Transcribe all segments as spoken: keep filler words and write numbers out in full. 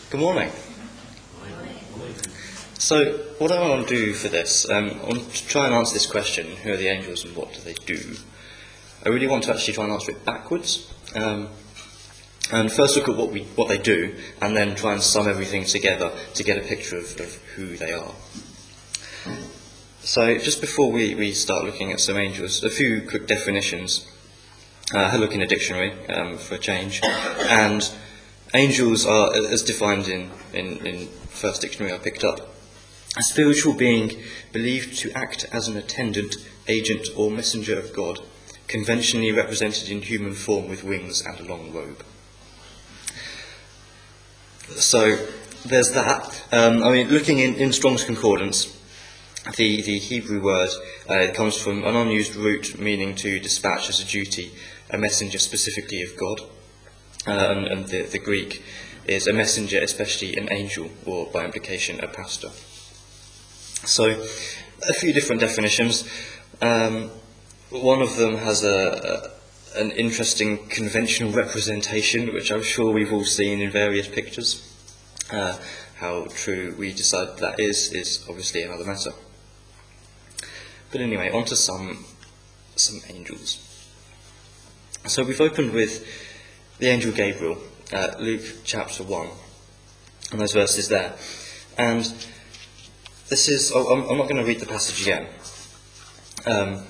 Good morning. So, what I want to do for this, um, I want to try and answer this question, who are the angels and what do they do? I really want to actually try and answer it backwards. Um, and first look at what we what they do, and then try and sum everything together to get a picture of, of who they are. So, just before we, we start looking at some angels, a few quick definitions. Uh, I had a look in a dictionary um, for a change, and angels are, as defined in, in, in first dictionary I picked up, a spiritual being believed to act as an attendant, agent or messenger of God, conventionally represented in human form with wings and a long robe. So there's that. Um, I mean, looking in, in Strong's Concordance, the, the Hebrew word uh, comes from an unused root meaning to dispatch as a duty a messenger specifically of God. Uh, and and the, the Greek is a messenger, especially an angel, or by implication a pastor. So, a few different definitions. Um, one of them has a, a an interesting conventional representation, which I'm sure we've all seen in various pictures. Uh, how true we decide that is, is obviously another matter. But anyway, on to some, some angels. So we've opened with the angel Gabriel, uh, Luke chapter one, and those verses there. And this is, oh, I'm, I'm not going to read the passage again. Um,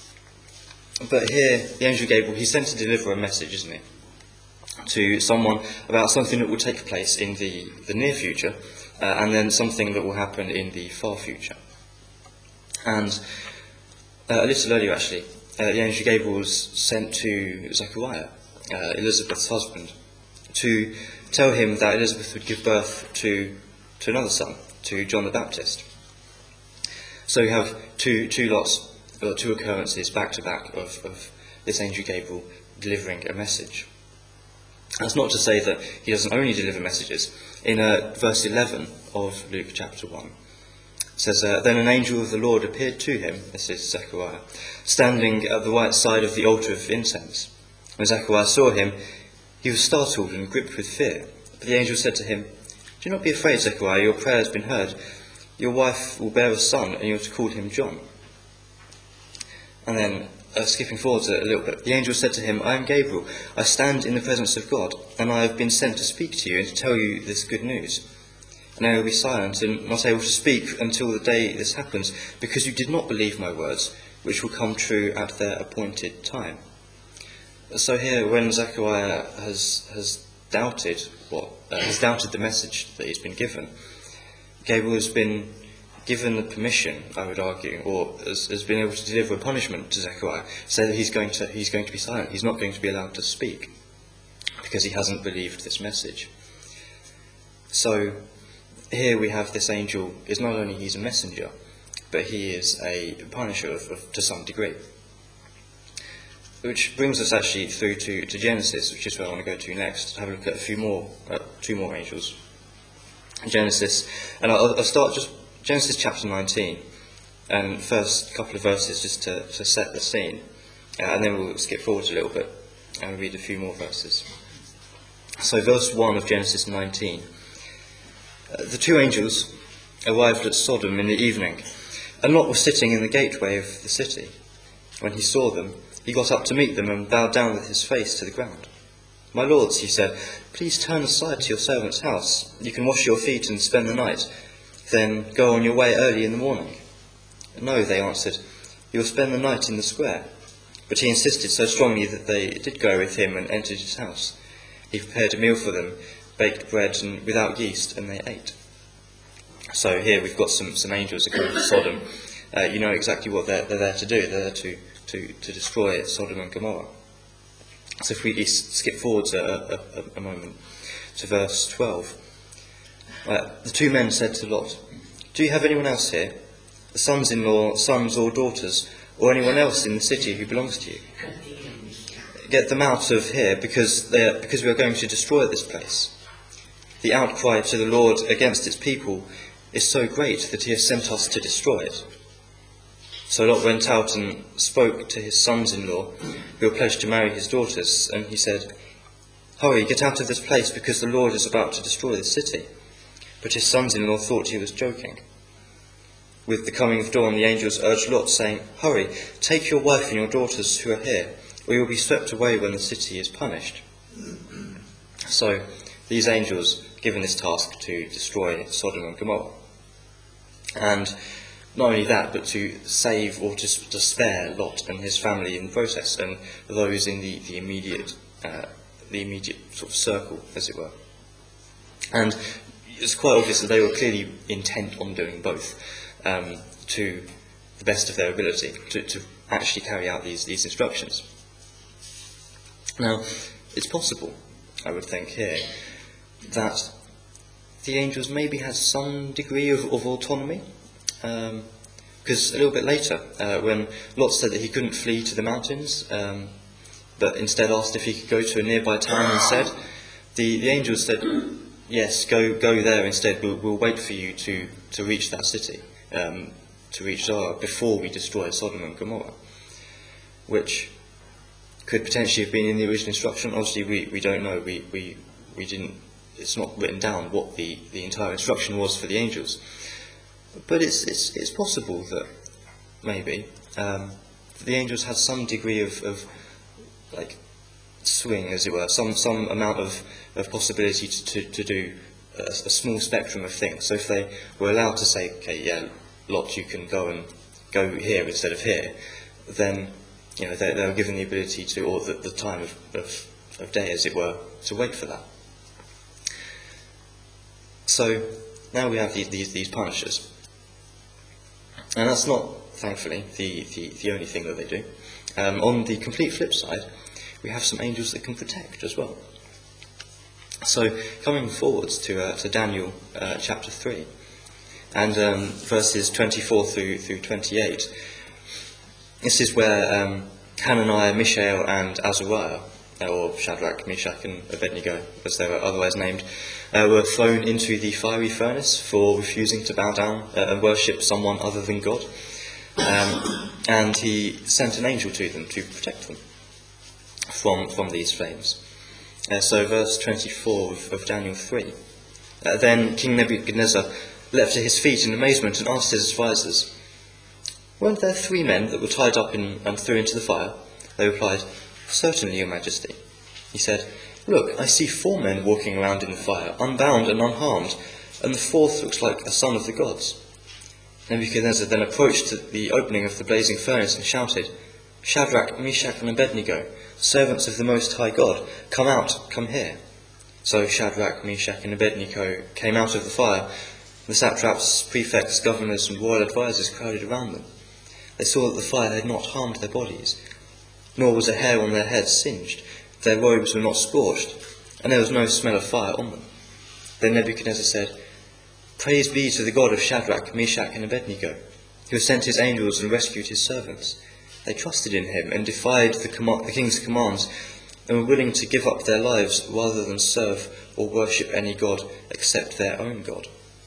but here, the angel Gabriel, he's sent to deliver a message, isn't he? To someone about something that will take place in the, the near future, uh, and then something that will happen in the far future. And uh, a little earlier, actually, uh, the angel Gabriel was sent to Zechariah, Uh, Elizabeth's husband, to tell him that Elizabeth would give birth to to another son, to John the Baptist. So we have two two lots, or two occurrences back to back of, of this angel Gabriel delivering a message. That's not to say that he doesn't only deliver messages. In uh, verse eleven of Luke chapter one, it says, uh, "Then an angel of the Lord appeared to him," this is Zechariah, "standing at the right side of the altar of incense. When Zechariah saw him, he was startled and gripped with fear. But the angel said to him, 'Do not be afraid, Zechariah, your prayer has been heard. Your wife will bear a son, and you are to call him John.'" And then, uh, skipping forward a little bit, the angel said to him, "I am Gabriel. I stand in the presence of God, and I have been sent to speak to you and to tell you this good news. And I will be silent and not able to speak until the day this happens, because you did not believe my words, which will come true at their appointed time." So here, when Zechariah has has doubted what uh, has doubted the message that he's been given, Gabriel has been given the permission, I would argue, or has, has been able to deliver a punishment to Zechariah, say that he's going to he's going to be silent. He's not going to be allowed to speak because he hasn't believed this message. So here we have this angel is not only he's a messenger, but he is a punisher of, of, to some degree. Which brings us actually through to, to Genesis, which is where I want to go to next, to have a look at a few more, uh, two more angels. Genesis, and I'll, I'll start just Genesis chapter nineteen, and first couple of verses just to, to set the scene, uh, and then we'll skip forward a little bit and read a few more verses. So verse one of Genesis nineteen. Uh, the two angels arrived at Sodom in the evening, and Lot was sitting in the gateway of the city. When he saw them, he got up to meet them and bowed down with his face to the ground. "My lords," he said, "please turn aside to your servant's house. You can wash your feet and spend the night, then go on your way early in the morning." "No," they answered, "you will spend the night in the square." But he insisted so strongly that they did go with him and entered his house. He prepared a meal for them, baked bread and without yeast, and they ate. So here we've got some, some angels that come to Sodom. Uh, you know exactly what they're, they're there to do. They're there to To, to destroy Sodom and Gomorrah. So if we skip forward a, a, a moment to verse twelve. Uh, the two men said to Lot, "Do you have anyone else here, the sons-in-law, sons or daughters, or anyone else in the city who belongs to you? Get them out of here, because, they are, because we are going to destroy this place. The outcry to the Lord against its people is so great that he has sent us to destroy it." So Lot went out and spoke to his sons-in-law, who were pledged to marry his daughters, and he said, "Hurry, get out of this place, because the Lord is about to destroy the city." But his sons-in-law thought he was joking. With the coming of dawn, the angels urged Lot, saying, "Hurry, take your wife and your daughters who are here, or you will be swept away when the city is punished." So these angels are given this task to destroy Sodom and Gomorrah. And not only that, but to save or to, to spare Lot and his family in the process, and those in the, the immediate uh, the immediate sort of circle, as it were. And it's quite obvious that they were clearly intent on doing both, um, to the best of their ability, to, to actually carry out these, these instructions. Now, it's possible, I would think here, that the angels maybe had some degree of, of autonomy, um, because a little bit later, uh, when Lot said that he couldn't flee to the mountains, um, but instead asked if he could go to a nearby town instead, the, the angels said, "Yes, go go there instead. We'll, we'll wait for you to, to reach that city, um, to reach Zoar, before we destroy Sodom and Gomorrah," which could potentially have been in the original instruction. Obviously, we, we don't know. We, we we didn't. It's not written down what the, the entire instruction was for the angels. But it's it's it's possible that maybe um, the angels had some degree of, of like swing, as it were, some some amount of, of possibility to, to, to do a, a small spectrum of things. So if they were allowed to say, "Okay, yeah, Lot, you can go and go here instead of here," then you know they, they were given the ability to, or the, the time of, of, of day, as it were, to wait for that. So now we have these these, these punishers, and that's not, thankfully, the, the, the only thing that they do. Um, on the complete flip side, we have some angels that can protect as well. So coming forwards to uh, to Daniel uh, chapter three, and um, verses twenty-four through through twenty-eight. This is where um, Hananiah, Mishael, and Azariah, or Shadrach, Meshach, and Abednego, as they were otherwise named, uh, were thrown into the fiery furnace for refusing to bow down uh, and worship someone other than God. Um, and he sent an angel to them to protect them from from these flames. Uh, so verse twenty-four of, of Daniel three. Uh, then King Nebuchadnezzar leapt to his feet in amazement and asked his advisers, "Weren't there three men that were tied up in, and thrown into the fire?" They replied, "Certainly, your majesty." He said, "Look, I see four men walking around in the fire, unbound and unharmed, and the fourth looks like a son of the gods." Nebuchadnezzar then approached to the opening of the blazing furnace and shouted, "Shadrach, Meshach, and Abednego, servants of the Most High God, come out, come here." So Shadrach, Meshach, and Abednego came out of the fire. The satraps, prefects, governors, and royal advisers crowded around them. They saw that the fire had not harmed their bodies, nor was a hair on their heads singed. Their robes were not scorched, and there was no smell of fire on them. Then Nebuchadnezzar said, "Praise be to the God of Shadrach, Meshach, and Abednego, who has sent his angels and rescued his servants. They trusted in him and defied the, com- the king's commands, and were willing to give up their lives rather than serve or worship any god except their own God."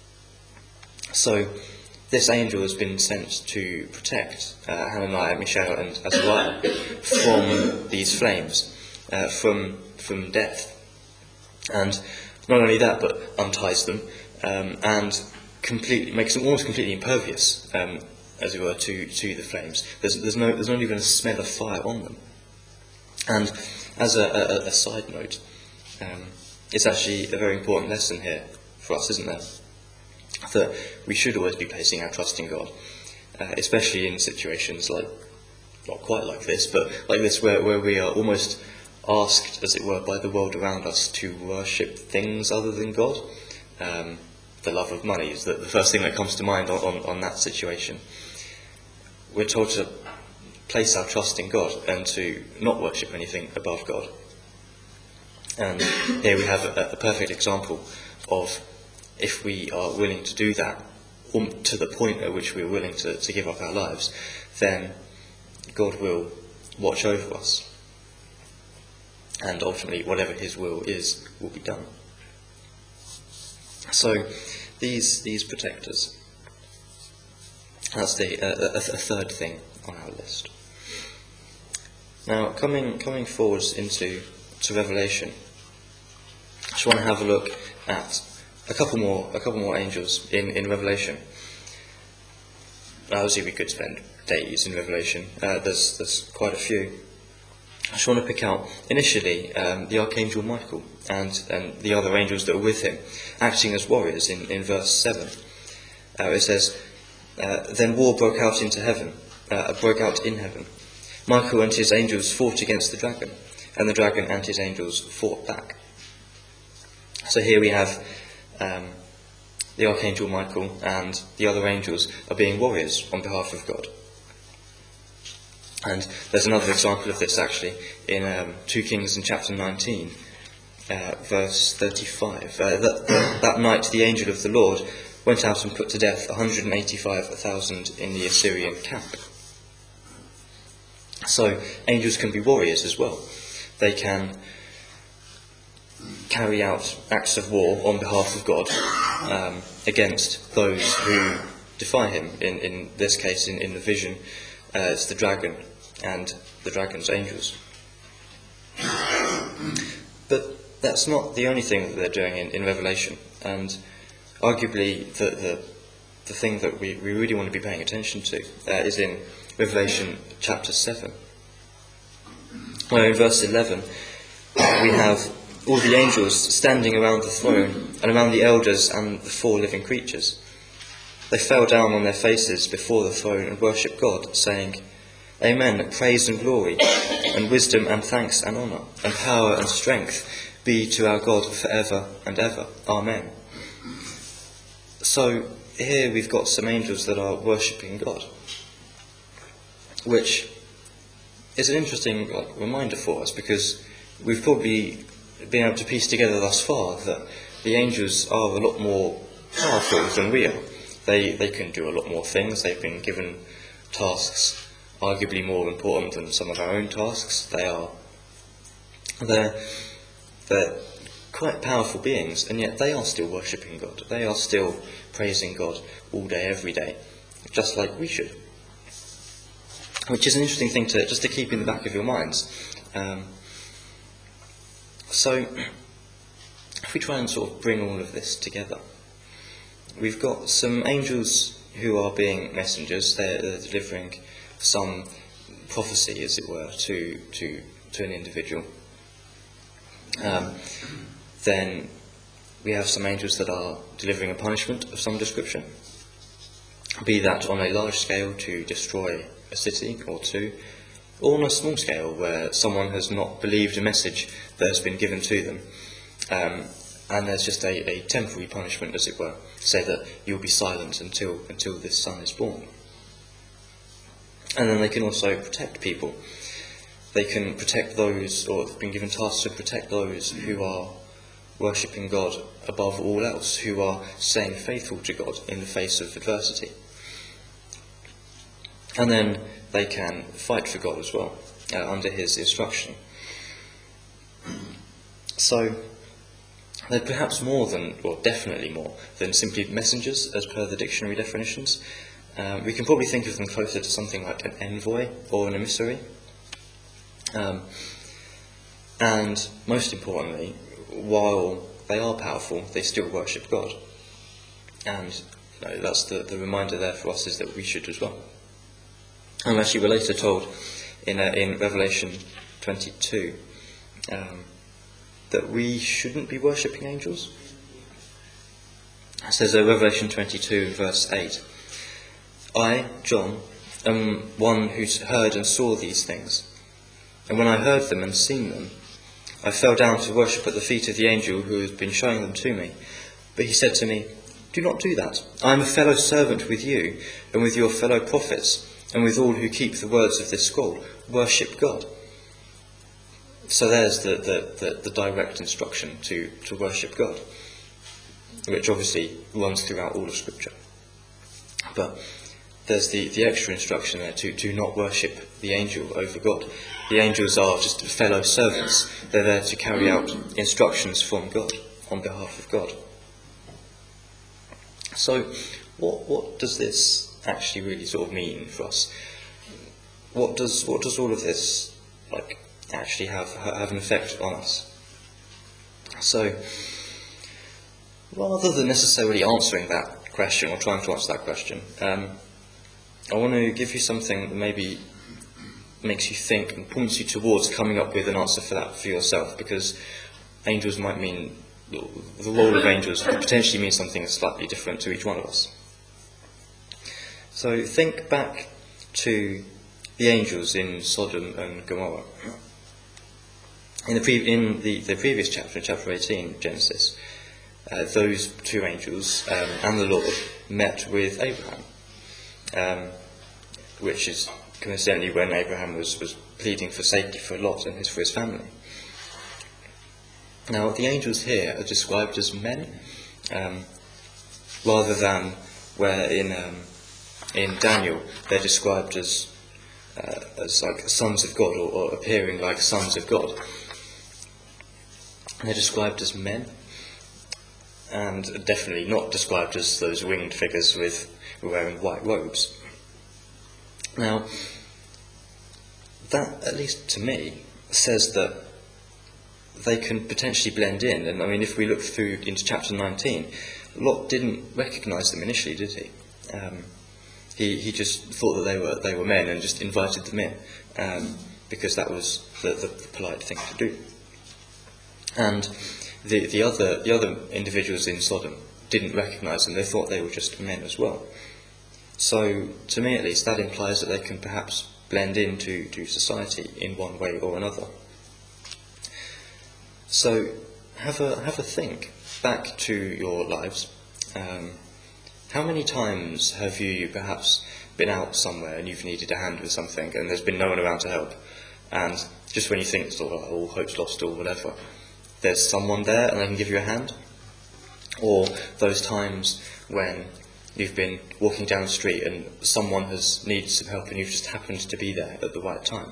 So this angel has been sent to protect uh, Hananiah, Mishael, and Azariah from these flames, uh, from from death. And not only that, but unties them um, and completely makes them almost completely impervious, um, as it were, to, to the flames. There's, there's no there's not even a smell of fire on them. And as a, a, a side note, um, it's actually a very important lesson here for us, isn't there? That we should always be placing our trust in God, uh, especially in situations like, not quite like this, but like this, where, where we are almost asked, as it were, by the world around us to worship things other than God. Um, the love of money is the, the first thing that comes to mind on, on, on that situation. We're told to place our trust in God and to not worship anything above God. And here we have a, a perfect example of, if we are willing to do that, um, to the point at which we are willing to, to give up our lives, then God will watch over us. And ultimately, whatever his will is, will be done. So, these these protectors, that's the uh, a, a third thing on our list. Now, coming coming forwards into to Revelation, just want to have a look at a couple more, a couple more angels in, in Revelation. Obviously, we could spend days in Revelation. Uh, there's there's quite a few. I just want to pick out initially um, the archangel Michael and, and the other angels that are with him, acting as warriors in, in verse seven. Uh, it says, uh, "Then war broke out into heaven, uh, broke out in heaven. Michael and his angels fought against the dragon, and the dragon and his angels fought back." So here we have um, the archangel Michael and the other angels are being warriors on behalf of God. And there's another example of this actually in um, two Kings in chapter nineteen, uh, verse thirty-five. Uh, that, that night the angel of the Lord went out and put to death one hundred eighty-five thousand in the Assyrian camp. So angels can be warriors as well. They can carry out acts of war on behalf of God um, against those who defy him. In, in this case, in, in the vision, uh, it's the dragon and the dragon's angels. But that's not the only thing that they're doing in, in Revelation. And arguably the, the, the thing that we, we really want to be paying attention to uh, is in Revelation chapter seven. Where in verse eleven we have all the angels standing around the throne and around the elders and the four living creatures. They fell down on their faces before the throne and worshipped God, saying, "Amen, praise and glory, and wisdom and thanks and honour, and power and strength be to our God forever and ever. Amen." So here we've got some angels that are worshipping God, which is an interesting like, reminder for us, because we've probably been able to piece together thus far that the angels are a lot more powerful than we are. They they can do a lot more things. They've been given tasks arguably more important than some of our own tasks. They are they're, they're quite powerful beings, and yet they are still worshipping God. They are still praising God all day, every day, just like we should. Which is an interesting thing to just to keep in the back of your minds. Um, so, if we try and sort of bring all of this together, we've got some angels who are being messengers. They're, they're delivering some prophecy, as it were, to to to an individual. Um, then we have some angels that are delivering a punishment of some description, be that on a large scale to destroy a city or two, or on a small scale where someone has not believed a message that has been given to them, um, and there's just a, a temporary punishment, as it were, say that you'll be silent until until this son is born. And then they can also protect people. They can protect those, or have been given tasks to protect those who are worshipping God above all else, who are staying faithful to God in the face of adversity. And then they can fight for God as well, uh, under his instruction. So, they're perhaps more than, or definitely more, than simply messengers, as per the dictionary definitions. Um, we can probably think of them closer to something like an envoy or an emissary. Um, and most importantly, while they are powerful, they still worship God. And you know, that's the, the reminder there for us, is that we should as well. And actually we're later told in, uh, in Revelation twenty-two um, that we shouldn't be worshipping angels. It says uh, Revelation twenty-two verse eight, "I, John, am one who heard and saw these things. And when I heard them and seen them, I fell down to worship at the feet of the angel who had been showing them to me. But he said to me, 'Do not do that. I am a fellow servant with you and with your fellow prophets and with all who keep the words of this scroll. Worship God.'" So there's the, the, the, the direct instruction to, to worship God, which obviously runs throughout all of Scripture. But there's the, the extra instruction there to, to not worship the angel over God. The angels are just fellow servants. They're there to carry out instructions from God, on behalf of God. So, what what does this actually really sort of mean for us? What does what does all of this like actually have have an effect on us? So, rather than necessarily answering that question, or trying to answer that question, um, I want to give you something that maybe makes you think and points you towards coming up with an answer for that for yourself, because angels might mean, the role of angels could potentially mean something slightly different to each one of us. So think back to the angels in Sodom and Gomorrah. In the, pre- in the, the previous chapter, chapter eighteen, Genesis, uh, those two angels um, and the Lord met with Abraham, um, which is coincidentally when Abraham was, was pleading for safety for Lot and his, for his family. Now, the angels here are described as men, um, rather than where in um, in Daniel they're described as uh, as like sons of God, or, or appearing like sons of God. They're described as men, and definitely not described as those winged figures with wearing white robes. Now, that, at least to me, says that they can potentially blend in. And I mean, if we look through into chapter nineteen, Lot didn't recognise them initially, did he? Um, he he just thought that they were they were men and just invited them in, um, because that was the, the, the polite thing to do. And the the other the other individuals in Sodom didn't recognise them; they thought they were just men as well. So, to me at least, that implies that they can perhaps blend into to society in one way or another. So, have a have a think back to your lives. Um, how many times have you perhaps been out somewhere and you've needed a hand with something, and there's been no one around to help, and just when you think sort of all hope's lost or whatever, there's someone there and they can give you a hand? Or those times when you've been walking down the street and someone has needed some help and you've just happened to be there at the right time.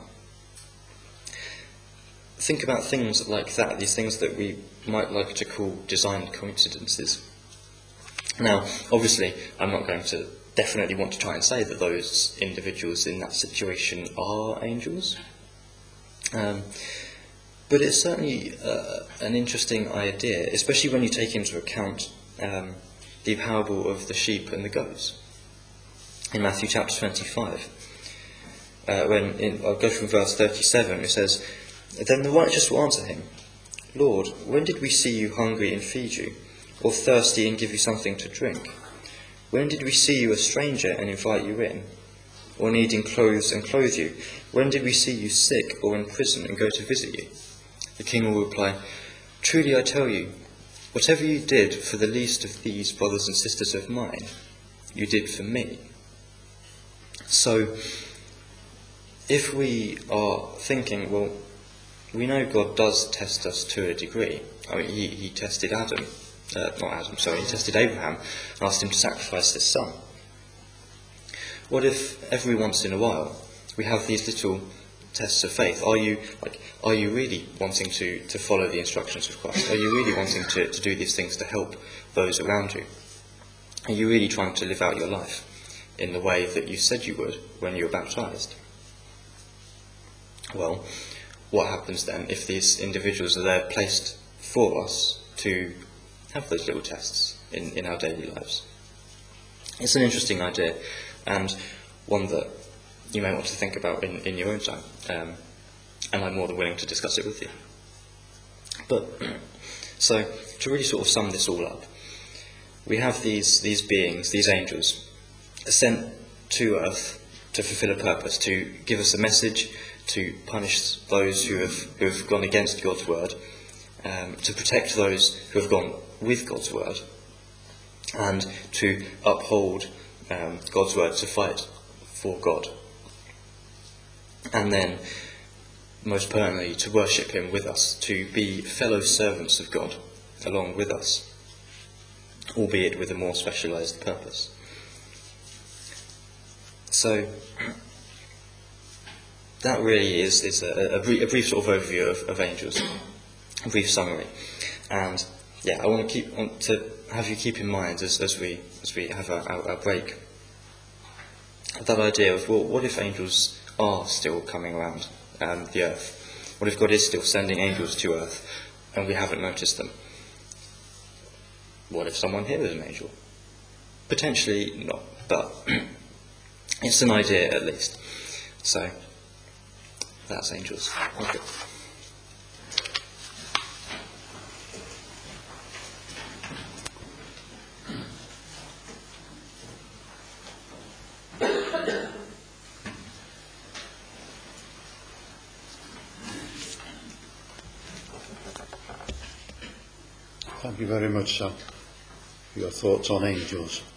Think about things like that, these things that we might like to call designed coincidences. Now, obviously, I'm not going to definitely want to try and say that those individuals in that situation are angels. Um, but it's certainly uh, an interesting idea, especially when you take into account um, the parable of the sheep and the goats in Matthew chapter twenty-five. Uh, when in, I'll go from verse thirty-seven. It says, "Then the righteous will answer him, 'Lord, when did we see you hungry and feed you, or thirsty and give you something to drink? When did we see you a stranger and invite you in, or needing clothes and clothe you? When did we see you sick or in prison and go to visit you?' The king will reply, 'Truly I tell you, whatever you did for the least of these brothers and sisters of mine, you did for me.'" So, if we are thinking, well, we know God does test us to a degree. I mean, he, he tested Adam, uh, not Adam, sorry, he tested Abraham and asked him to sacrifice his son. What if every once in a while we have these little tests of faith? Are you like, are you really wanting to, to follow the instructions of Christ? Are you really wanting to, to do these things to help those around you? Are you really trying to live out your life in the way that you said you would when you were baptized? Well, what happens then if these individuals are there placed for us to have those little tests in, in our daily lives? It's an interesting idea, and one that you may want to think about in, in your own time, um, and I'm more than willing to discuss it with you. But, so, to really sort of sum this all up, we have these, these beings, these angels, sent to earth to fulfill a purpose, to give us a message, to punish those who have, who have gone against God's word, um, to protect those who have gone with God's word, and to uphold um, God's word, to fight for God. And then, most pertinently, to worship him with us, to be fellow servants of God along with us, albeit with a more specialised purpose. So, that really is, is a, a, brief, a brief sort of overview of, of angels, a brief summary. And yeah, I want to keep want to have you keep in mind as, as we as we have our, our, our break, that idea of, well, what if angels are still coming around um, the earth? What if God is still sending angels to earth and we haven't noticed them? what if someone here is an angel? Potentially not, but it's an idea at least. So, that's angels. Okay. Thank you very much, Sam, for your thoughts on angels.